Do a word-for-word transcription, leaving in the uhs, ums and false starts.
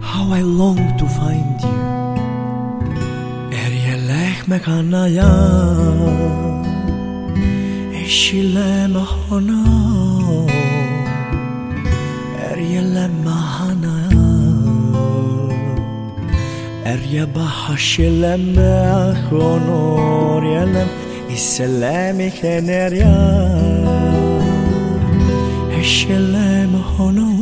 How I long to find you. Er je lech me kanaya, eshile mahana, er je le mahana, er je bahashile me achronor yelem iselemi keneria, eshile mahana.